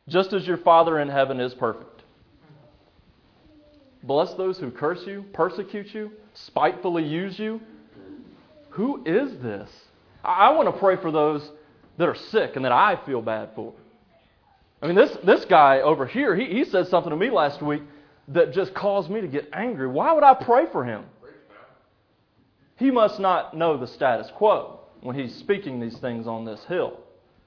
just as your Father in heaven is perfect. Bless those who curse you, persecute you, spitefully use you. Who is this? I want to pray for those that are sick and that I feel bad for. I mean, this guy over here, he said something to me last week that just caused me to get angry. Why would I pray for him? He must not know the status quo when he's speaking these things on this hill.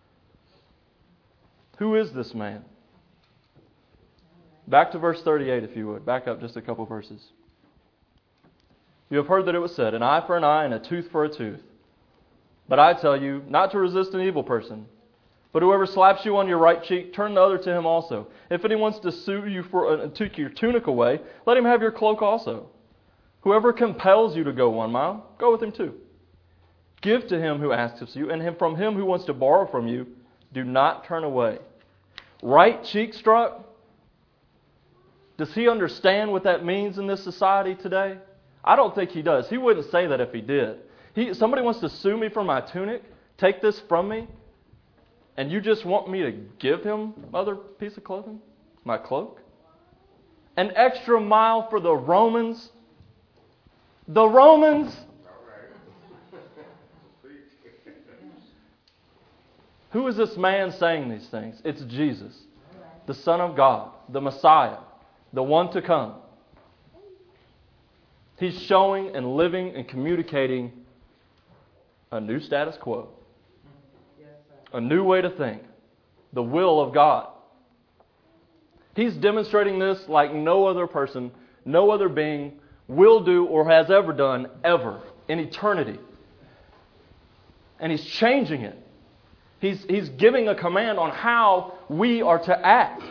Who is this man? Back to verse 38, if you would. Back up just a couple verses. You have heard that it was said, an eye for an eye and a tooth for a tooth. But I tell you, not to resist an evil person. But whoever slaps you on your right cheek, turn the other to him also. If anyone wants to sue you to take your tunic away, let him have your cloak also. Whoever compels you to go 1 mile, go with him 2. Give to him who asks of you, and from him who wants to borrow from you, do not turn away. Right cheek struck? Does he understand what that means in this society today? I don't think he does. He wouldn't say that if he did. Somebody wants to sue me for my tunic, take this from me, and you just want me to give him other piece of clothing? My cloak? An extra mile for the Romans? The Romans? Who is this man saying these things? It's Jesus, the Son of God, the Messiah, the one to come. He's showing and living and communicating a new status quo, a new way to think, the will of God. He's demonstrating this like no other person, no other being will do or has ever done ever in eternity. And He's changing it. He's giving a command on how we are to act.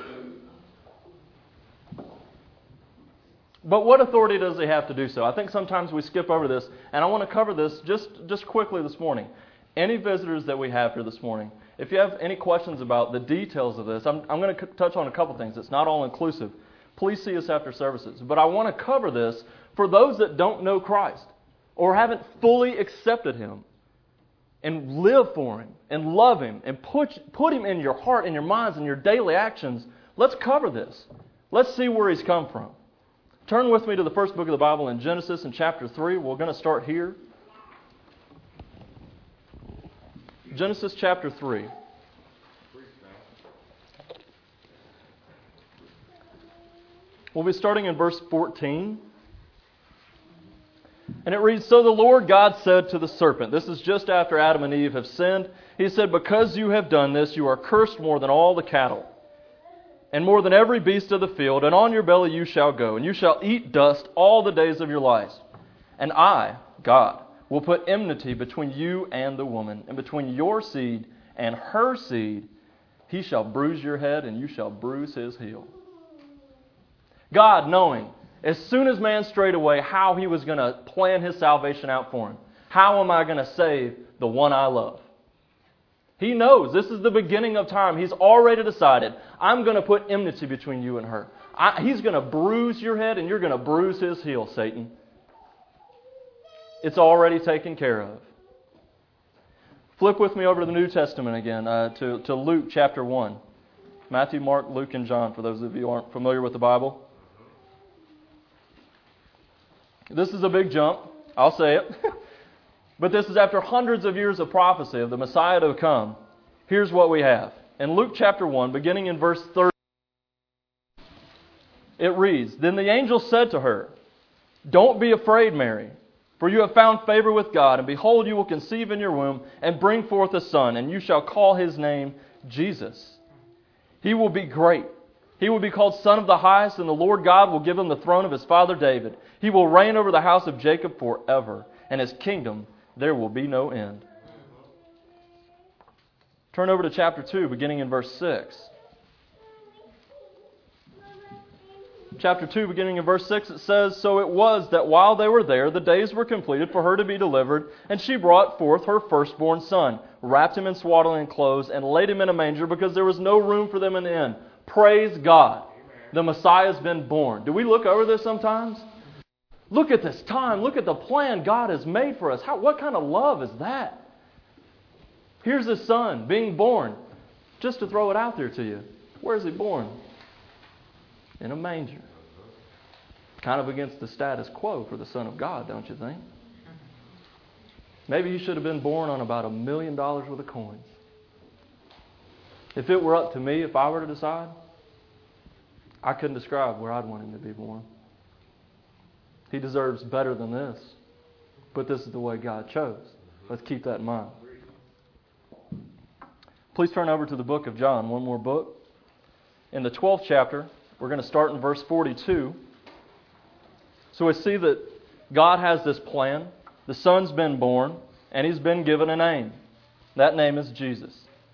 But what authority does He have to do so? I think sometimes we skip over this, and I want to cover this just quickly this morning. Any visitors that we have here this morning, if you have any questions about the details of this, I'm going to touch on a couple things. It's not all inclusive. Please see us after services. But I want to cover this for those that don't know Christ or haven't fully accepted Him and live for Him and love Him and put Him in your heart and your minds and your daily actions. Let's cover this. Let's see where He's come from. Turn with me to the first book of the Bible in Genesis in chapter 3. We're going to start here. Genesis chapter 3. We'll be starting in verse 14. And it reads, So the Lord God said to the serpent, this is just after Adam and Eve have sinned, He said, Because you have done this, you are cursed more than all the cattle, and more than every beast of the field, and on your belly you shall go, and you shall eat dust all the days of your lives. And I, God, will put enmity between you and the woman, and between your seed and her seed. He shall bruise your head, and you shall bruise his heel. God, knowing as soon as man strayed away how He was going to plan His salvation out for him. How am I going to save the one I love? He knows this is the beginning of time. He's already decided, I'm going to put enmity between you and her. He's going to bruise your head and you're going to bruise his heel, Satan. It's already taken care of. Flip with me over to the New Testament again, to Luke chapter 1. Matthew, Mark, Luke, and John, for those of you who aren't familiar with the Bible. This is a big jump, I'll say it. But this is after hundreds of years of prophecy of the Messiah to come. Here's what we have. In Luke chapter 1, beginning in verse 30, it reads, Then the angel said to her, Don't be afraid, Mary, for you have found favor with God, and behold, you will conceive in your womb and bring forth a son, and you shall call his name Jesus. He will be great. He will be called Son of the Highest, and the Lord God will give him the throne of his father David. He will reign over the house of Jacob forever, and his kingdom there will be no end. Turn over to chapter 2, beginning in verse 6. Chapter 2, beginning in verse 6, it says, So it was that while they were there, the days were completed for her to be delivered, and she brought forth her firstborn son, wrapped him in swaddling clothes, and laid him in a manger, because there was no room for them in the inn. Praise God. The Messiah has been born. Do we look over this sometimes? Look at this time. Look at the plan God has made for us. What kind of love is that? Here's His Son being born. Just to throw it out there to you. Where is He born? In a manger. Kind of against the status quo for the Son of God, don't you think? Maybe He should have been born on about $1 million worth of coins. If it were up to me, if I were to decide, I couldn't describe where I'd want Him to be born. He deserves better than this. But this is the way God chose. Let's keep that in mind. Please turn over to the book of John, one more book. In the 12th chapter, we're going to start in verse 42. So we see that God has this plan. The Son's been born, and He's been given a name. That name is Jesus.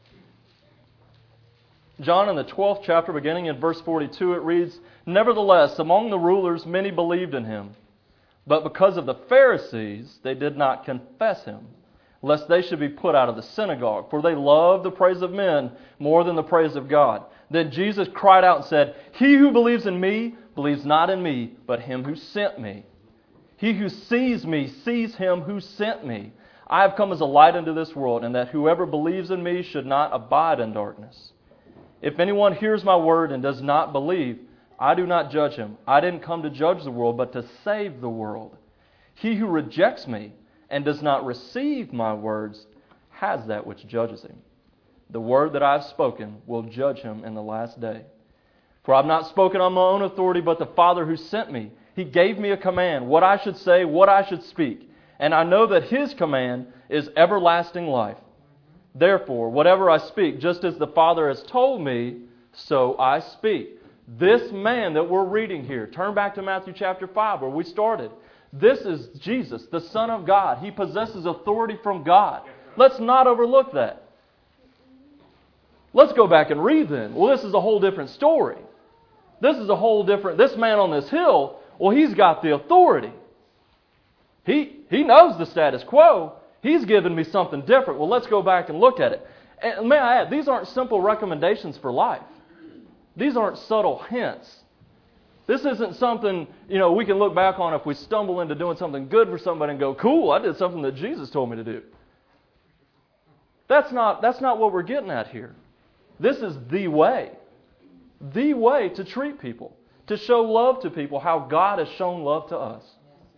John in the 12th chapter, beginning in verse 42, it reads, "Nevertheless, among the rulers many believed in Him. But because of the Pharisees, they did not confess Him, lest they should be put out of the synagogue. For they love the praise of men more than the praise of God. Then Jesus cried out and said, He who believes in me, believes not in me, but Him who sent me. He who sees me, sees Him who sent me. I have come as a light into this world, and that whoever believes in me should not abide in darkness. If anyone hears my word and does not believe, I do not judge him. I didn't come to judge the world, but to save the world. He who rejects me and does not receive my words has that which judges him. The word that I have spoken will judge him in the last day. For I have not spoken on my own authority, but the Father who sent me. He gave me a command, what I should say, what I should speak. And I know that His command is everlasting life. Therefore, whatever I speak, just as the Father has told me, so I speak." This man that we're reading here, turn back to Matthew chapter 5 where we started. This is Jesus, the Son of God. He possesses authority from God. Let's not overlook that. Let's go back and read then. Well, this is a whole different story. This man on this hill, well, he's got the authority. He knows the status quo. He's given me something different. Well, let's go back and look at it. And may I add, these aren't simple recommendations for life. These aren't subtle hints. This isn't something, we can look back on if we stumble into doing something good for somebody and go, cool, I did something that Jesus told me to do. That's not what we're getting at here. This is the way to treat people, to show love to people, how God has shown love to us.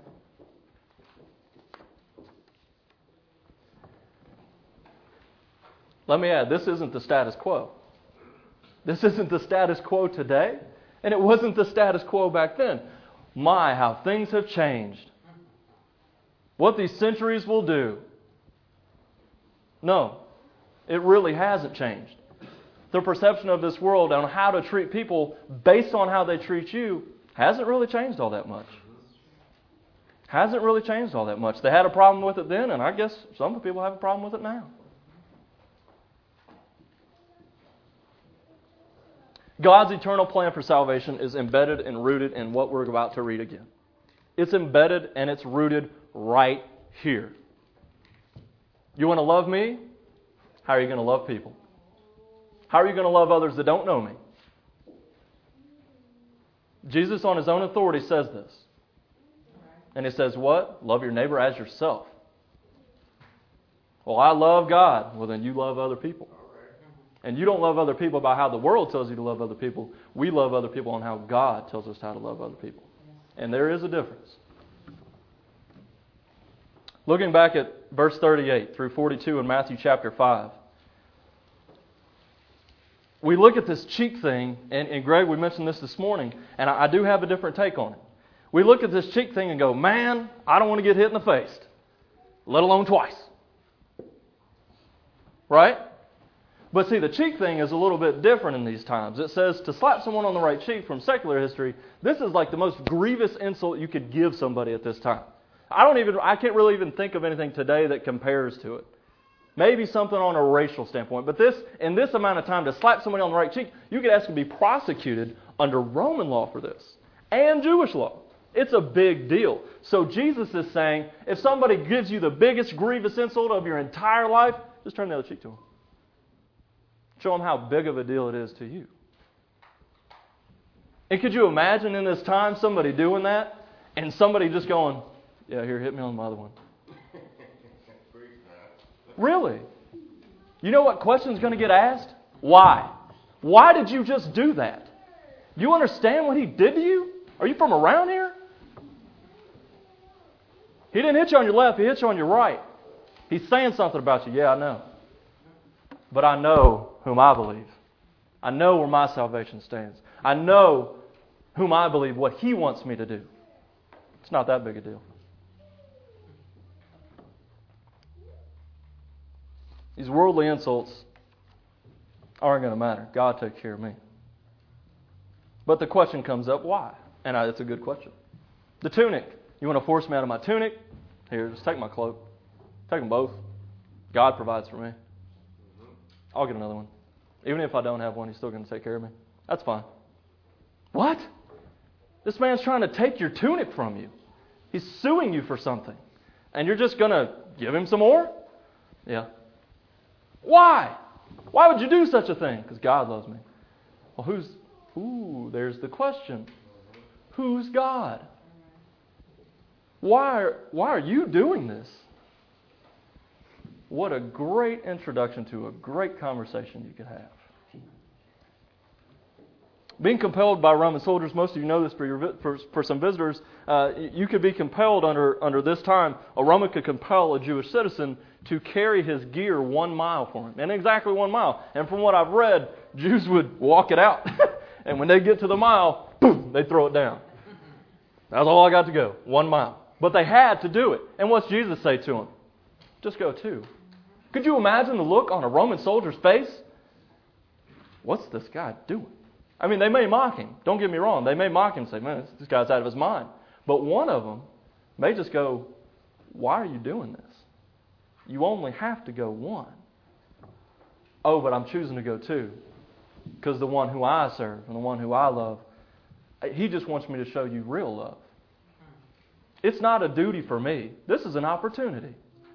Let me add, this isn't the status quo. This isn't the status quo today, and it wasn't the status quo back then. My, how things have changed. What these centuries will do. No, it really hasn't changed. The perception of this world on how to treat people based on how they treat you hasn't really changed all that much. Hasn't really changed all that much. They had a problem with it then, and I guess some people have a problem with it now. God's eternal plan for salvation is embedded and rooted in what we're about to read again. It's embedded and it's rooted right here. You want to love me? How are you going to love people? How are you going to love others that don't know me? Jesus on His own authority says this. And He says what? Love your neighbor as yourself. Well, I love God. Well, then you love other people. And you don't love other people by how the world tells you to love other people. We love other people on how God tells us how to love other people. And there is a difference. Looking back at verse 38 through 42 in Matthew chapter 5. We look at this cheek thing, and Greg, we mentioned this morning, and I do have a different take on it. We look at this cheek thing and go, man, I don't want to get hit in the face, let alone twice. Right? But see, the cheek thing is a little bit different in these times. It says to slap someone on the right cheek from secular history, this is like the most grievous insult you could give somebody at this time. I can't really even think of anything today that compares to it. Maybe something on a racial standpoint. But in this amount of time, to slap somebody on the right cheek, you could actually be prosecuted under Roman law for this. And Jewish law. It's a big deal. So Jesus is saying, if somebody gives you the biggest grievous insult of your entire life, just turn the other cheek to them. Show them how big of a deal it is to you. And could you imagine in this time somebody doing that and somebody just going, yeah, here, hit me on the other one. Really? You know what question's going to get asked? Why? Why did you just do that? Do you understand what he did to you? Are you from around here? He didn't hit you on your left, he hit you on your right. He's saying something about you. Yeah, I know. But I know whom I believe. I know where my salvation stands. I know whom I believe, what he wants me to do. It's not that big a deal. These worldly insults aren't going to matter. God takes care of me. But the question comes up, why? And it's a good question. The tunic. You want to force me out of my tunic? Here, just take my cloak. Take them both. God provides for me. I'll get another one. Even if I don't have one, He's still going to take care of me. That's fine. What? This man's trying to take your tunic from you. He's suing you for something. And you're just going to give him some more? Yeah. Why? Why would you do such a thing? Because God loves me. Well, there's the question. Who's God? Why are you doing this? What a great introduction to a great conversation you could have. Being compelled by Roman soldiers, most of you know this for some visitors, you could be compelled under this time. A Roman could compel a Jewish citizen to carry his gear 1 mile for him. And exactly 1 mile. And from what I've read, Jews would walk it out. And when they get to the mile, boom, they throw it down. That's all I got to go, 1 mile. But they had to do it. And what's Jesus say to them? Just go 2. Could you imagine the look on a Roman soldier's face? What's this guy doing? I mean, they may mock him. Don't get me wrong. They may mock him and say, man, this guy's out of his mind. But one of them may just go, why are you doing this? You only have to go 1. Oh, but I'm choosing to go 2. Because the one who I serve and the one who I love, he just wants me to show you real love. It's not a duty for me. This is an opportunity.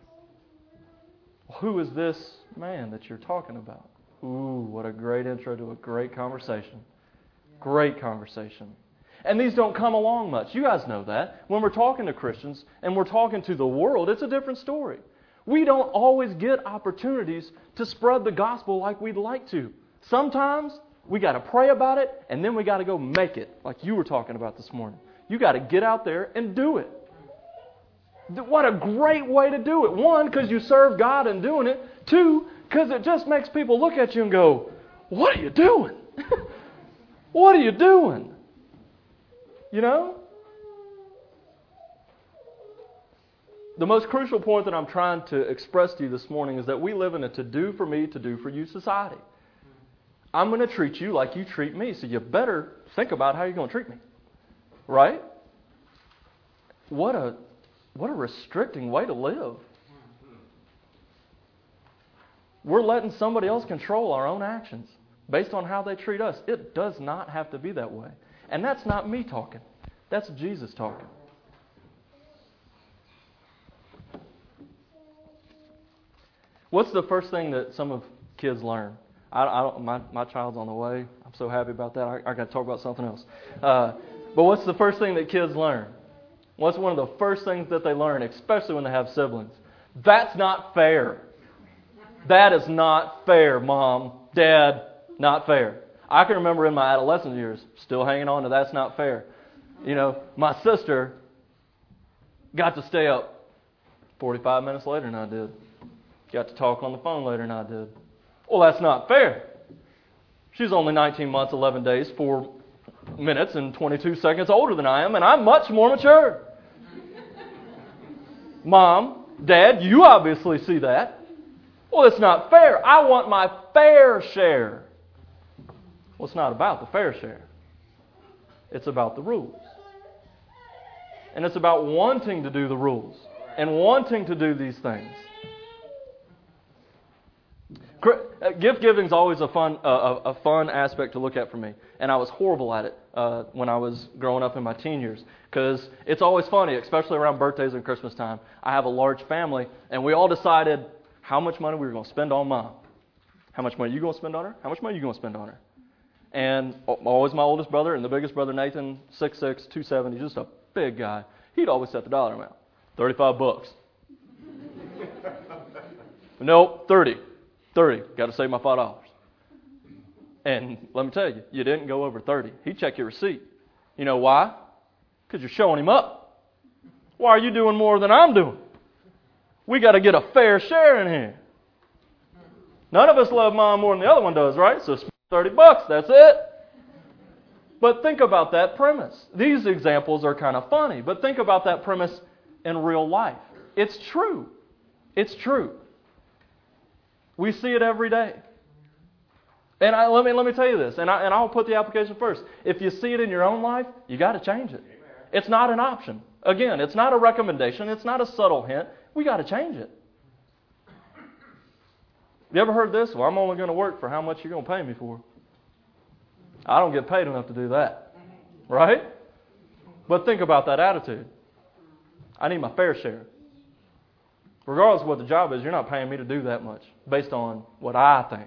Who is this man that you're talking about? Ooh, what a great intro to a great conversation. Great conversation. And these don't come along much. You guys know that. When we're talking to Christians and we're talking to the world, it's a different story. We don't always get opportunities to spread the gospel like we'd like to. Sometimes we got to pray about it and then we got to go make it, like you were talking about this morning. You got to get out there and do it. What a great way to do it. 1, because you serve God in doing it. 2, because it just makes people look at you and go, what are you doing? What are you doing? You know? The most crucial point that I'm trying to express to you this morning is that we live in a to-do for me, to-do for you society. I'm going to treat you like you treat me, so you better think about how you're going to treat me. Right? What a restricting way to live. We're letting somebody else control our own actions based on how they treat us. It does not have to be that way. And that's not me talking. That's Jesus talking. What's the first thing that some of kids learn? My child's on the way. I'm so happy about that. I got to talk about something else. But what's the first thing that kids learn? What's one of the first things that they learn, especially when they have siblings? That's not fair. That is not fair, Mom, Dad, not fair. I can remember in my adolescent years still hanging on to that's not fair. You know, my sister got to stay up 45 minutes later than I did. Got to talk on the phone later than I did. Well, that's not fair. She's only 19 months, 11 days, 4 minutes, and 22 seconds older than I am, and I'm much more mature. Mom, Dad, you obviously see that. Well, it's not fair. I want my fair share. Well, it's not about the fair share. It's about the rules. And it's about wanting to do the rules and wanting to do these things. Gift giving is always a fun aspect to look at for me. And I was horrible at it when I was growing up in my teen years. Because it's always funny, especially around birthdays and Christmas time. I have a large family, and we all decided how much money we were going to spend on Mom. How much money are you going to spend on her? How much money are you going to spend on her? And always my oldest brother and the biggest brother, Nathan, 6'6", 270, just a big guy. He'd always set the dollar amount. $35. Nope, 30. Got to save my $5. And let me tell you, you didn't go over 30. He'd check your receipt. You know why? Because you're showing him up. Why are you doing more than I'm doing? We got to get a fair share in here. None of us love Mom more than the other one does, right? So spend $30, that's it. But think about that premise. These examples are kind of funny, but think about that premise in real life. It's true. It's true. We see it every day. And let me tell you this, and I'll put the application first. If you see it in your own life, you got to change it. It's not an option. Again, it's not a recommendation. It's not a subtle hint. We got to change it. You ever heard this? Well, I'm only going to work for how much you're going to pay me for. I don't get paid enough to do that. Right? But think about that attitude. I need my fair share. Regardless of what the job is, you're not paying me to do that much based on what I think.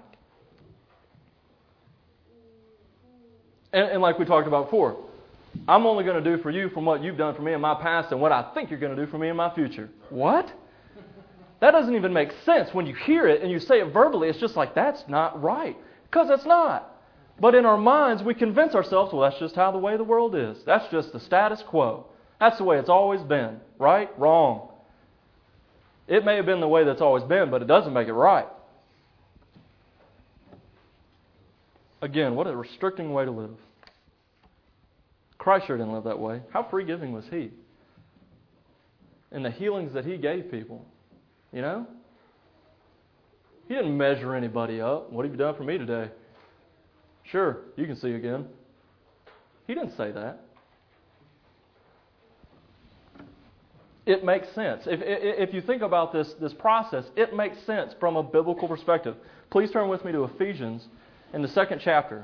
And like we talked about before, I'm only going to do for you from what you've done for me in my past and what I think you're going to do for me in my future. What? That doesn't even make sense. When you hear it and you say it verbally, it's just like, that's not right. Because it's not. But in our minds, we convince ourselves, well, that's just how the way the world is. That's just the status quo. That's the way it's always been. Right? Wrong. It may have been the way that's always been, but it doesn't make it right. Again, what a restricting way to live. Christ sure didn't live that way. How free-giving was He? And the healings that He gave people. You know? He didn't measure anybody up. What have you done for me today? Sure, you can see again. He didn't say that. It makes sense. If you think about this process, it makes sense from a biblical perspective. Please turn with me to Ephesians in the 2nd chapter.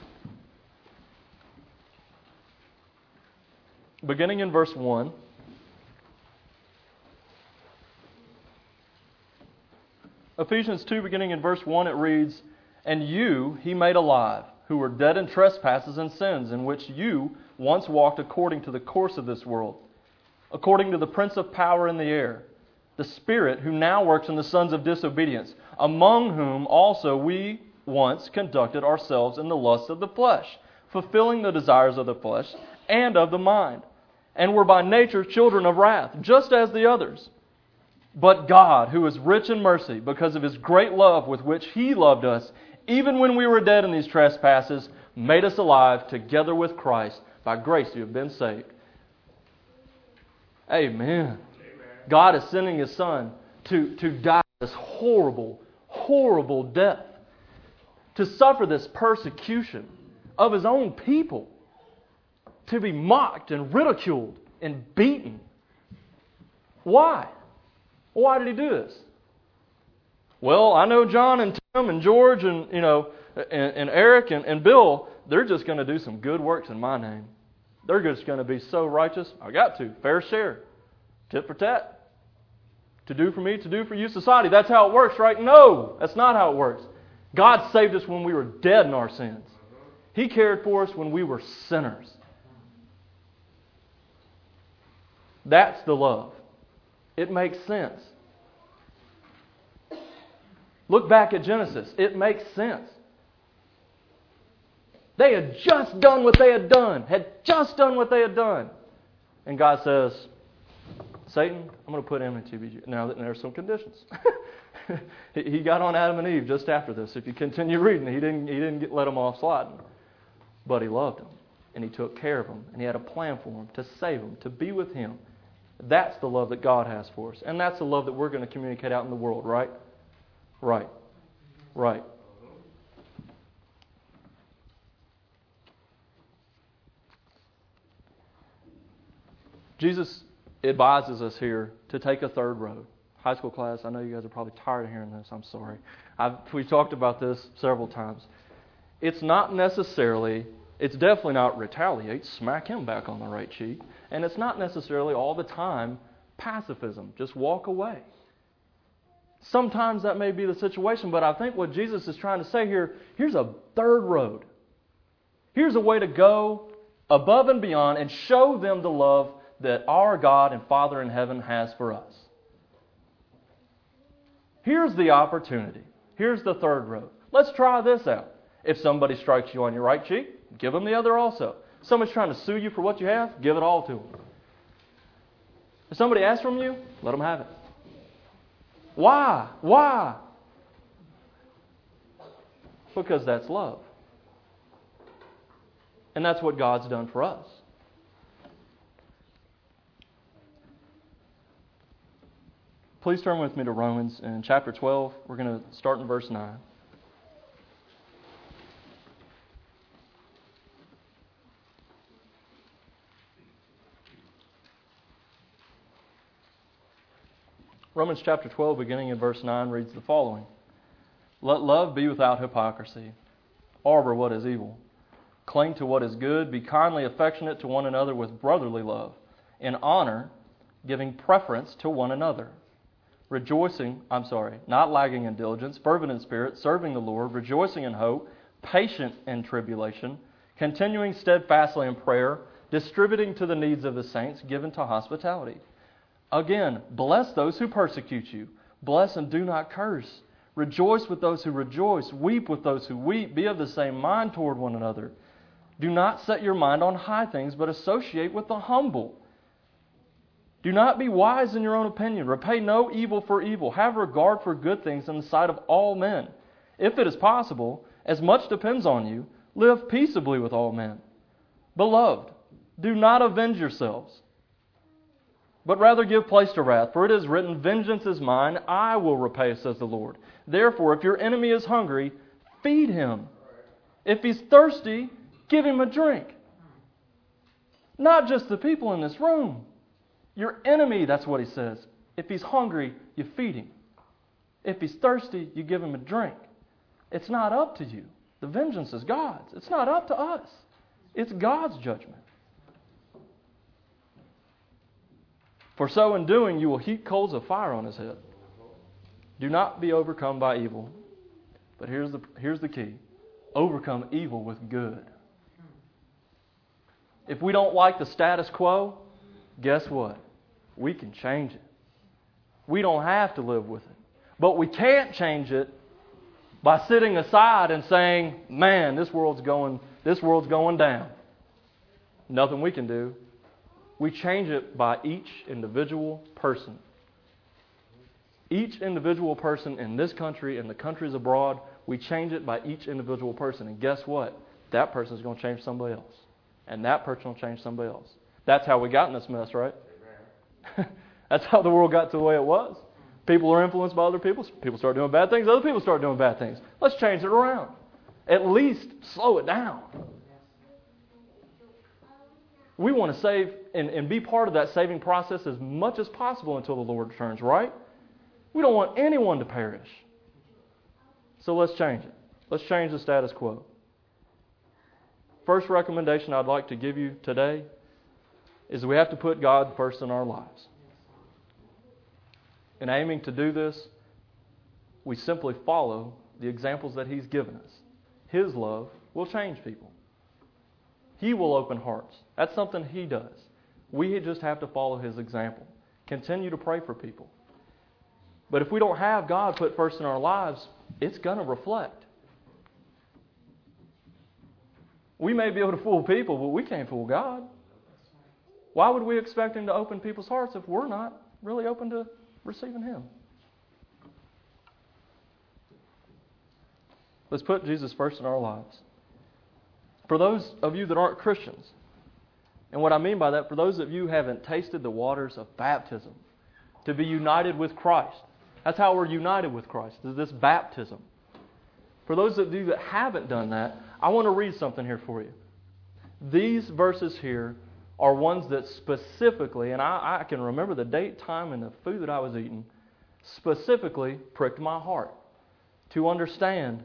Beginning in verse 1. Ephesians 2, beginning in verse 1, it reads, "And you He made alive, who were dead in trespasses and sins, in which you once walked according to the course of this world, according to the prince of power in the air, the Spirit who now works in the sons of disobedience, among whom also we once conducted ourselves in the lusts of the flesh, fulfilling the desires of the flesh and of the mind, and were by nature children of wrath, just as the others. But God, who is rich in mercy, because of His great love with which He loved us, even when we were dead in these trespasses, made us alive together with Christ. By grace you have been saved." Amen. God is sending His Son to die this horrible, horrible death, to suffer this persecution of His own people, to be mocked and ridiculed and beaten. Why? Why did He do this? Well, I know John and Tim and George and and Eric and Bill, they're just going to do some good works in my name. They're just going to be so righteous. I got to. Fair share. Tit for tat. To do for me, to do for you, society. That's how it works, right? No, that's not how it works. God saved us when we were dead in our sins. He cared for us when we were sinners. That's the love. It makes sense. Look back at Genesis. It makes sense. They had just done what they had done. And God says, Satan, I'm going to put enmity between you. Now, there are some conditions. He got on Adam and Eve just after this. If you continue reading, He didn't let them off sliding. But He loved them. And He took care of them. And He had a plan for them, to save them, to be with Him. That's the love that God has for us. And that's the love that we're going to communicate out in the world, right? Right. Right. Jesus advises us here to take a third road. High school class, I know you guys are probably tired of hearing this. I'm sorry. We've talked about this several times. It's definitely not retaliate, smack him back on the right cheek. And it's not necessarily all the time pacifism. Just walk away. Sometimes that may be the situation, but I think what Jesus is trying to say here, here's a third road. Here's a way to go above and beyond and show them the love that our God and Father in heaven has for us. Here's the opportunity. Here's the third road. Let's try this out. If somebody strikes you on your right cheek, give them the other also. If somebody's trying to sue you for what you have, give it all to them. If somebody asks from you, let them have it. Why? Why? Because that's love. And that's what God's done for us. Please turn with me to Romans in chapter 12. We're going to start in verse 9. Romans chapter 12, beginning in verse 9, reads the following. Let love be without hypocrisy. Harbor what is evil. Cling to what is good. Be kindly affectionate to one another with brotherly love. In honor, giving preference to one another. Not lagging in diligence, fervent in spirit, serving the Lord, rejoicing in hope, patient in tribulation, continuing steadfastly in prayer, distributing to the needs of the saints, given to hospitality. Again, bless those who persecute you. Bless and do not curse. Rejoice with those who rejoice. Weep with those who weep. Be of the same mind toward one another. Do not set your mind on high things, but associate with the humble. Do not be wise in your own opinion. Repay no evil for evil. Have regard for good things in the sight of all men. If it is possible, as much depends on you, live peaceably with all men. Beloved, do not avenge yourselves, but rather give place to wrath. For it is written, vengeance is mine, I will repay, says the Lord. Therefore, if your enemy is hungry, feed him. If he's thirsty, give him a drink. Not just the people in this room. Your enemy, that's what he says. If he's hungry, you feed him. If he's thirsty, you give him a drink. It's not up to you. The vengeance is God's. It's not up to us. It's God's judgment. For so in doing, you will heap coals of fire on his head. Do not be overcome by evil. But here's the key. Overcome evil with good. If we don't like the status quo, guess what? We can change it. We don't have to live with it. But we can't change it by sitting aside and saying, man, this world's going down. Nothing we can do. We change it by each individual person. Each individual person in this country and the countries abroad, we change it by each individual person. And guess what? That person is going to change somebody else. And that person will change somebody else. That's how we got in this mess, right? That's how the world got to the way it was. People are influenced by other people. People start doing bad things. Other people start doing bad things. Let's change it around. At least slow it down. We want to save and be part of that saving process as much as possible until the Lord returns, right? We don't want anyone to perish. So let's change it. Let's change the status quo. First recommendation I'd like to give you today is that we have to put God first in our lives. In aiming to do this, we simply follow the examples that He's given us. His love will change people. He will open hearts. That's something He does. We just have to follow His example. Continue to pray for people. But if we don't have God put first in our lives, it's going to reflect. We may be able to fool people, but we can't fool God. Why would we expect Him to open people's hearts if we're not really open to receiving Him? Let's put Jesus first in our lives. For those of you that aren't Christians, and what I mean by that, for those of you who haven't tasted the waters of baptism, to be united with Christ. That's how we're united with Christ, is this baptism. For those of you that haven't done that, I want to read something here for you. These verses here are ones that specifically, and I can remember the date, time, and the food that I was eating, specifically pricked my heart to understand,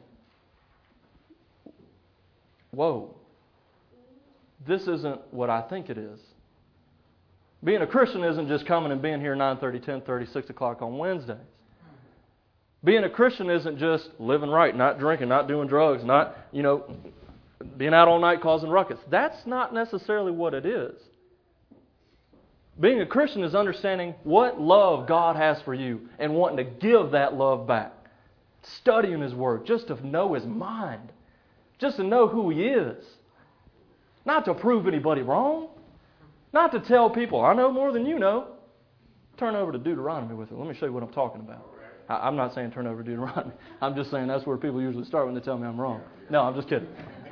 whoa, this isn't what I think it is. Being a Christian isn't just coming and being here 9:30, 10:30, 6 o'clock on Wednesdays. Being a Christian isn't just living right, not drinking, not doing drugs, not, being out all night causing ruckus. That's not necessarily what it is. Being a Christian is understanding what love God has for you and wanting to give that love back. Studying His Word, just to know His mind. just to know who He is. Not to prove anybody wrong. Not to tell people, I know more than you know. Turn over to Deuteronomy with it. Let me show you what I'm talking about. I'm not saying turn over to Deuteronomy. I'm just saying that's where people usually start when they tell me I'm wrong. No, I'm just kidding.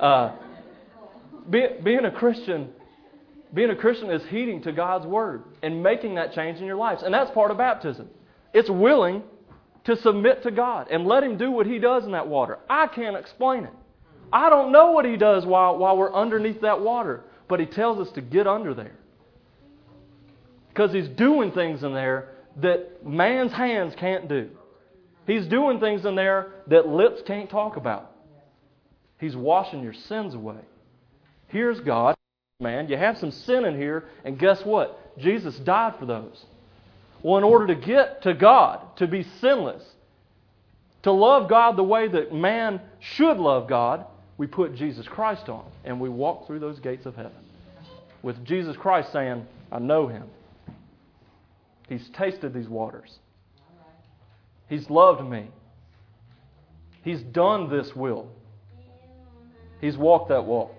Being a Christian is heeding to God's Word and making that change in your lives. And that's part of baptism. It's willing to submit to God and let Him do what He does in that water. I can't explain it. I don't know what He does while we're underneath that water, but He tells us to get under there. Because He's doing things in there that man's hands can't do. He's doing things in there that lips can't talk about. He's washing your sins away. Here's God, man. You have some sin in here, and guess what? Jesus died for those. Well, in order to get to God, to be sinless, to love God the way that man should love God, we put Jesus Christ on, and we walk through those gates of heaven. With Jesus Christ saying, I know Him. He's tasted these waters. He's loved me. He's done this will. He's walked that walk.